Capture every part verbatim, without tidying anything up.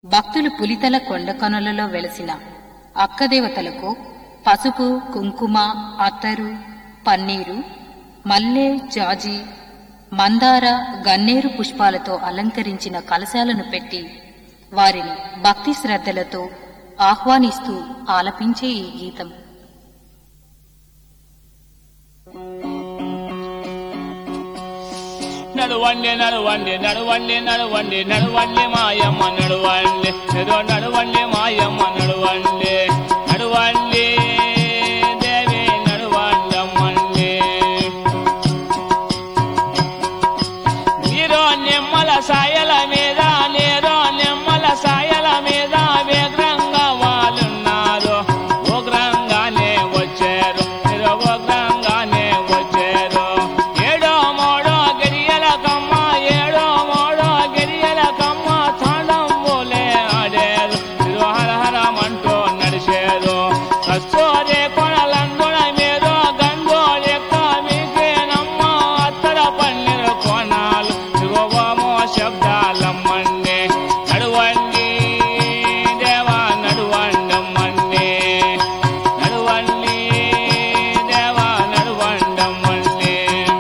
భక్తులు పులితల కొండకనులలో వెలసిన అక్కదేవతలకు పసుపు, కుంకుమ, అత్తరు, పన్నీరు, మల్లె, జాజి, మందార, గన్నేరు పుష్పాలతో అలంకరించిన కలశాలను పెట్టి వారిని భక్తి శ్రద్ధలతో ఆహ్వానిస్తూ ఆలపించే ఈ గీతం. నడువండి నడువండి నడువండి నడువండి నడువండి మాయమ్మ నడువండి ఏదో నడువండి మాయమ్మ నడువండి నడువండి దేవి నడువండమ్మండి. నీరో నిమ్మల సాయల మీద నీరో నిమ్మల సాయల మీద వేగ్రంగా వాళ్ళున్నారు, ఉగ్రంగానే వచ్చారు, మీరు ఉగ్రంగానే వచ్చారు. ఏడో మూడో గిరియల కమ్మ ఏడో మూడో గిరియల కమ్మ తాండంబులే ఆడారు, మీరు హరహరమంటూ నడిచారు. కస్తూరి కొనలందున మీరు గంగోళెక్క మీకేనమ్మ అత్తర పన్నీరు కోణాలు దిగువమో శబ్దాలమ్మండి. నడువండి దేవా నడువండమ్మండి, నడువండి దేవా నడువండమ్మండి.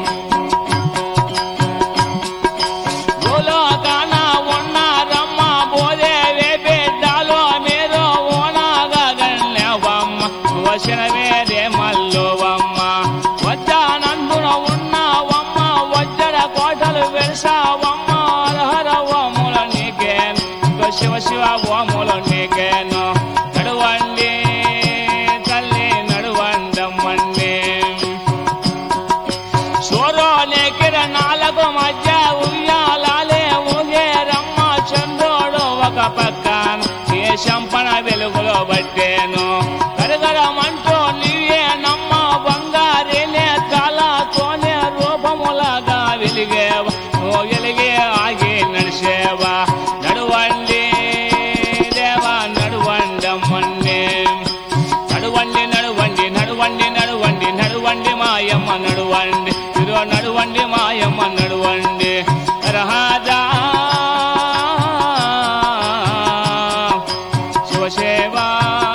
భూలోకాన ఉన్నారమ్మ భూదేవి బిడ్డలో మీరు ఓనాగా గణ్యవమ్మ, వసిన వేరే మల్లువమ్మ. వజ్రానందున ఉన్నావమ్మ వజ్ర కోటలు వెలిసావమ్మ, హరహర ఓముల నీకేను, శివ శివ ఓముల నీకేను. నడువండి తల్లి నడువండమ్మండి. సూర్యోని కిరణాలకు మధ్య ఉయ్యాలాలే ఊగేరమ్మ, చంద్రుడు ఒక పక్కన ఏ శంపన వెలుగులో బట్టేను. కరగరమంటూ నీవేనమ్మ బంగారి నేత్రాలతోనే రూపములాగా వెలిగేవా, నువ్వు వెలిగే ఆగి నడిచేవా. నడువండి దేవా నడువండమ్మండి, నడువండి నడువండి నడువండి నడువండి నడువండి మాయమ్మ నడువండి, ఇదో నడువండి మాయమ్మ నడువండి. రహాజా శివసేవా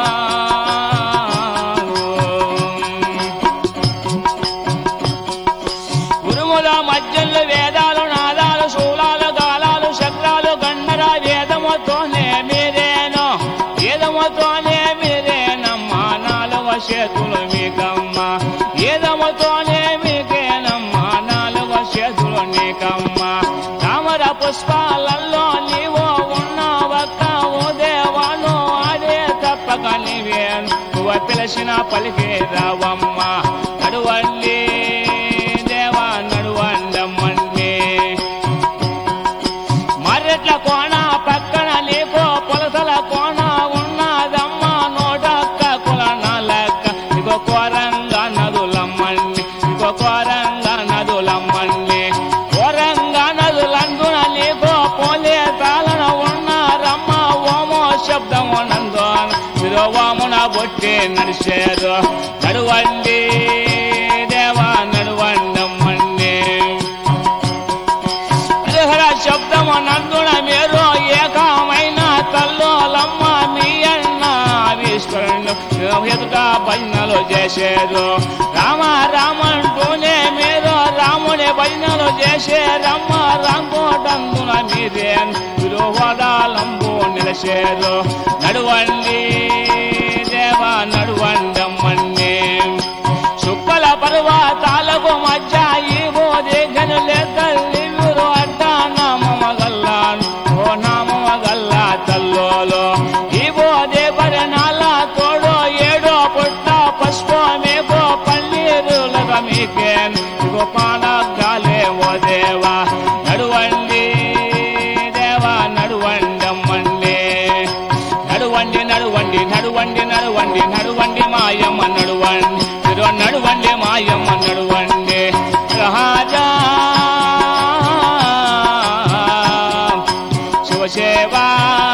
గురుముల మధ్యలో వేదాలు నాదాలు శూలాలు గాలాలు చక్రాలు గండర వేదముతోనే మీరేను, వేదముతోనే మీరేనమ్మ నాలుగ చేతులు మీకమ్మ, వేదముతోనే మీకేనమ్మ నాలుగ చేతులు నీకమ్మ. తామర పుష్పాలలో నీవో ఉన్నావక్క ఓ దేవాను ఆడే తప్పక నీవేను, నువ్వు పిలిచిన పలికే రావమ్మ. నడువండి దేవా నడువండమ్మండి. మర్రెట్ల కోణ పక్కన నీకో పొలసల కోణ ఉన్నదమ్మ, నూటొక్క కులన లెక్క ఇగో కోరంగా నదులమ్మండి, ఇగో కోరంగా నదులమ్మండి. కోరంగా నదులందున నీకో పోలే తాళన ఉన్నారమ్మ, ఓమో శబ్దము నందోన మీరు ఓమున బొట్టి నడిచారు. నడువండి దేవా నడువండమ్మండి. హరిహర శబ్దము నందున మీరు ఏకమైన తల్లోలమ్మ, మీ అన్న ఈశ్వరుడు ఎదుట భజనలు చేశారు. రామ రామంటూనే మీరు రాముని భజనలు చేశారమ్మ, రాంకోటందున మీరేను మీరు హోదాలంబు నిలిచారు. నడువండి దేవా నడువండమ్మండి. చుక్కల పర్వతాలకు మధ్య ఈ బోధి గనులే తల్లి మీరు అడ్డ నామగల్లాను, ఓ నామగల్లా తల్లోలో ఈ బోధి పరిణాల తోడు ఏడో పుట్ట పసుపమేగో పన్నీరులగా మీకేను, ఇగో పానగాలే ఓ దేవా. నడువండి దేవా నడువండమ్మండి, నడువండి నడువండి నడువండి నడువండి నడువండి మాయమ్మ నడువండి, ఇదో నడువండి మాయమ్మ నడువండి. రహాజా శివసేవా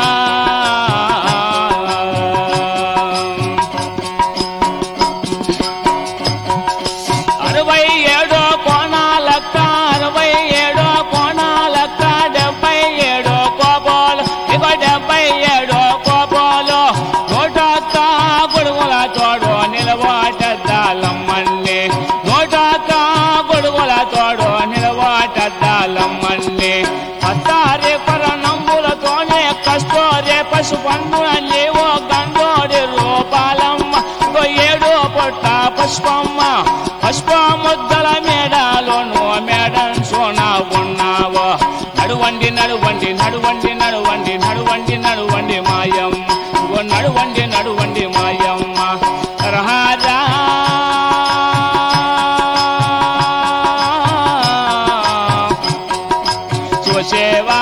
అరవై ఏడో కోణాలక్క అరవై ఏడో కోణాలక్క డెబ్బై ఏడో కోపాలు ఇగో డెబ్బై అరవై ఏడు కోపంలో నూటొక్క గొడుగుల తోడు నిలవాటద్దాలమ్మల్ని నూటొక్క గొడుగుల తోడు నిలవాటద్దాలమ్మల్ని పత్తారే పర నంబులతోనే కష్టోరే పసుపన్నుల లేవో గండోడి రూపాలమ్మ ఏడు పొట్ట పుష్పమ్మ పుష్ప ముద్దల మేడాలోను మేడం సోనా ఉన్నావో నడువండి నడువండి నడువండి నడువండి నడువండి నడువండి మాయమ్మ ఓ నడువండి నడువండి మాయమ్మ రహారా శివసేవా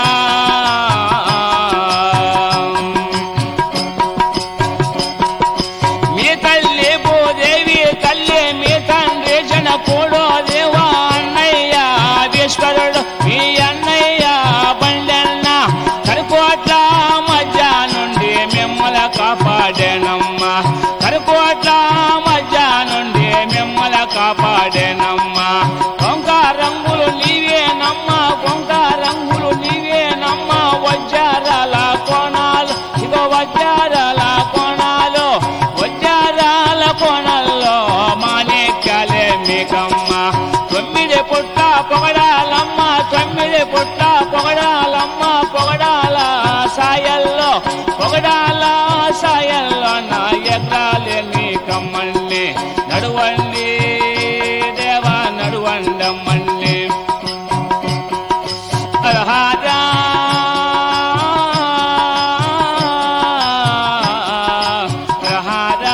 మీ తల్లి భూదేవి తల్లి మీ తండ్రి జన కూడో దేవా అన్నయ్య ఈశ్వరుడు మీ అన్నయ్య బండన్న కరుకోట్ల మధ్య నుండి మిమ్మల కాపాడేనమ్మ కరుకోట్ల మధ్య నుండి మిమ్మల కాపాడేనమ్మ కొంక రంగులు నీవేనమ్మ కొంక రంగులు నీవేనమ్మ వజ్రాల కోణాలు ఇగో వజ్రాల కోణాలు వజ్రాల కోణాల్లో మాణిక్యాలే మీకమ్మ తొమ్మిది పుట్ట పొగడాలమ్మ తొమ్మిది పుట్ట పొగడాలమ్మ పొగడాల సాయల్లో పొగడాల సాయల్లో నా ఎగ్రాలే నీకమ్మల్ని నడువండి దేవా నడువండమ్మల్ని అర్హరా అర్హరా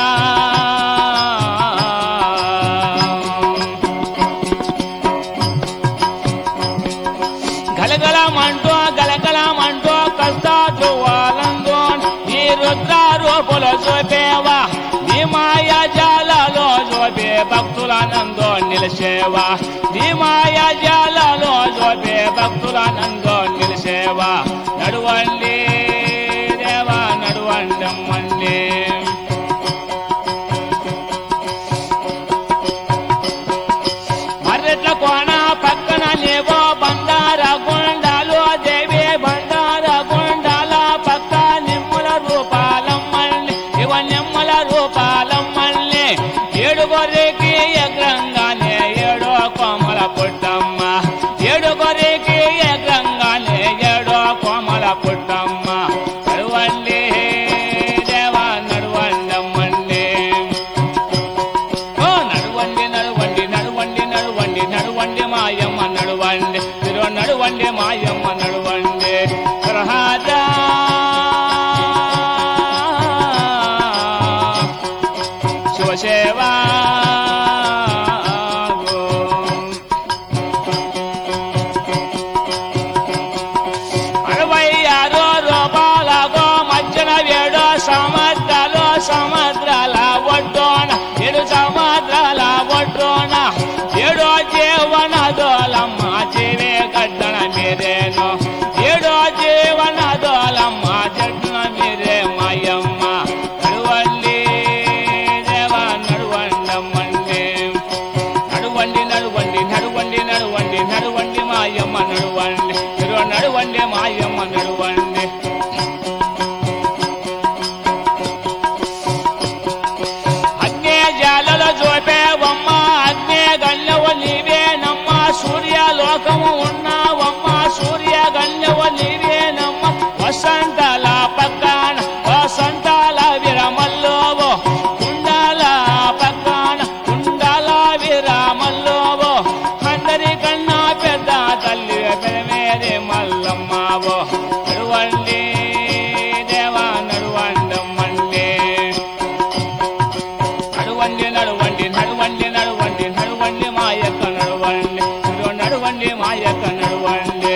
గలగలమంటూ గలగలమంటూ కష్టాద్రువాలందో ఈ రుద్రారూపుల చూపేవా నీ మాయా జాలలో చూపే భక్తులానందో నిలిసేవా నీ మాయా జాలలో చూపే భక్తులానందో నిలిసేవా నడువండి దేవా నడువండమ్మండి మర్రెట్ల కోన పక్కన లేవో బండార గుండాలు దేవి బండార గుండాల పక్క నిమ్మల రూపాలమ్మల్ని ఇవ నిమ్మల రూపాలమ్మల్ని ఏడుగొర్రెకి ఎగ్రంగానే ఏడో కోమల పుట్టమ్మ ఏడుగొర్రెకి ఎగ్రంగానే ఏడో కోమల పుట్టమ్మ నడువండి దేవా నడువండమ్మండి ఓ నడువండి నడువండి నడువండి నడువండి నడువండి మాయమ్మ నడువండి తిరు నడువండి మాయమ్మ నడువండి రహాజా శివసేవా అరవై ఆరో రూపాయలగో మధ్యన ఏడో సముద్రాలు సముద్రాల ఒడ్డోన ఏడు సముద్రాల ఒడ్డోన ఏడో జీవన దోలమ్మ జీవే గడ్డన మీరేను ఏడో జీవన దోలమ్మ జడ్డన మీరే మాయమ్మ నడువండి దేవా నడువండమ్మండి నడువండి నడువండి నడువండి నడువండి నడువండి మాయమ్మ నడువండి మీరు నడువండి మాయమ్మ నడువండి అగ్నే జాలలో చూపేవమ్మ అగ్నే గల్లవ నీవేనమ్మ సూర్యలోకము ఉన్నావమ్మ సూర్య గల్లవ నీవేనమ్మ వసంతాల పక్కన వసంతాల విరమల్లోవో కుండాల పక్కన కుండాల విరమల్లోవో అందరికన్నా పెద్ద తల్లి పెరమేరే మల్లమ్మవో నడువండి దేవా నడువండమ్మండి నడువండి నడువండి నడువండి నడువండి నడువండి మాయక్క నడువండి నడువండి మాయక్క నడువండి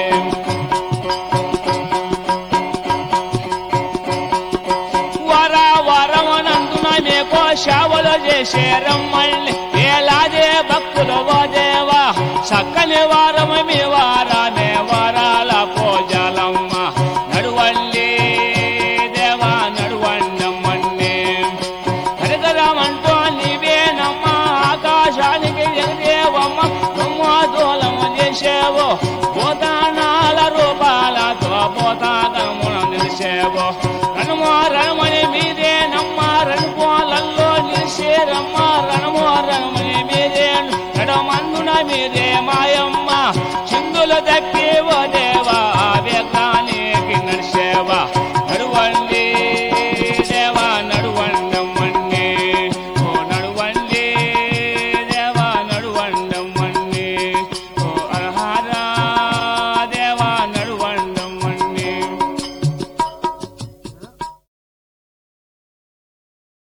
వర వరమనందున మీకో సేవలు చేసే రమ్మల్ని ఏలాదే భక్తులు ఓ దేవా చక్కని వారము మీ వారమే వరాల పూజలమ్మ నడువండి దేవా నడువండమ్మండి హరిగరమంటూ నీవేనమ్మ ఆకాశానికి ఎగదేవమ్మ దుమ్మదూలము చేసేవో భూతానాల రూపాలతో భూతాగమున నిలిసేవో రణుపోలల్లో రణమో రణమని మీరే నమ్మ రణుపోలల్లో నిలిసే రమ్మ రణమో రణమని మీరే నడమందున మీరే మాయమ్మ చిందులు తప్పి